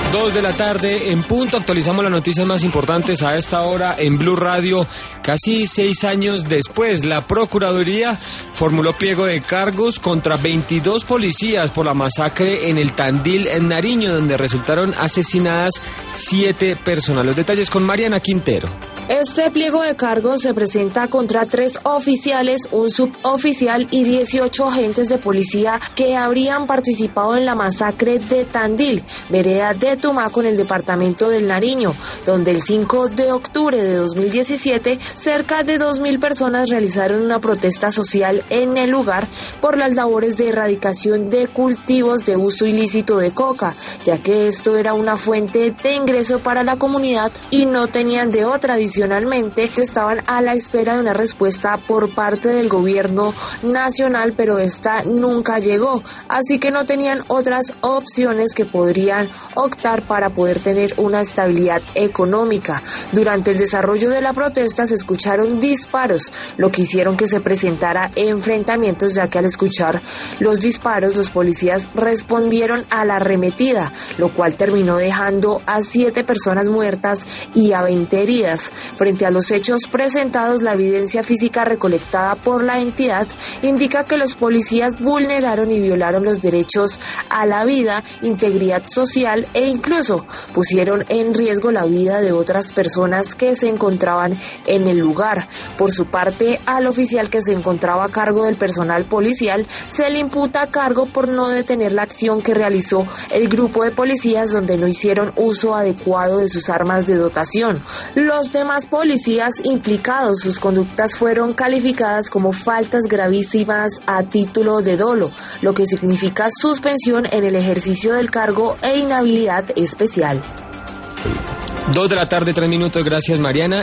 2 de la tarde en punto, actualizamos las noticias más importantes a esta hora en Blue Radio. Casi 6 años después, la Procuraduría formuló pliego de cargos contra 22 policías por la masacre en el Tandil, en Nariño, donde resultaron asesinadas 7 personas. Los detalles con Mariana Quintero. Este pliego de cargos se presenta contra 3 oficiales, un suboficial y 18 agentes de policía que habrían participado en la masacre de Tandil, vereda de Tumaco, en el departamento del Nariño, donde el 5 de octubre de 2017 cerca de 2.000 personas realizaron una protesta social en el lugar por las labores de erradicación de cultivos de uso ilícito de coca, ya que esto era una fuente de ingreso para la comunidad y no tenían de otra. Adicionalmente, estaban a la espera de una respuesta por parte del gobierno nacional, pero esta nunca llegó, así que no tenían otras opciones que podrían optar para poder tener una estabilidad económica. Durante el desarrollo de la protesta se escucharon disparos, lo que hicieron que se presentara enfrentamientos, ya que al escuchar los disparos los policías respondieron a la arremetida, lo cual terminó dejando a 7 personas muertas y a 20 heridas. Frente a los hechos presentados, la evidencia física recolectada por la entidad indica que los policías vulneraron y violaron los derechos a la vida, integridad social e incluso pusieron en riesgo la vida de otras personas que se encontraban en el lugar. Por su parte, al oficial que se encontraba a cargo del personal policial se le imputa cargo por no detener la acción que realizó el grupo de policías, donde no hicieron uso adecuado de sus armas de dotación. Los demás policías implicados, sus conductas fueron calificadas como faltas gravísimas a título de dolo, lo que significa suspensión en el ejercicio del cargo e inhabilidad especial. 2 de la tarde, 3 minutos. Gracias, Mariana.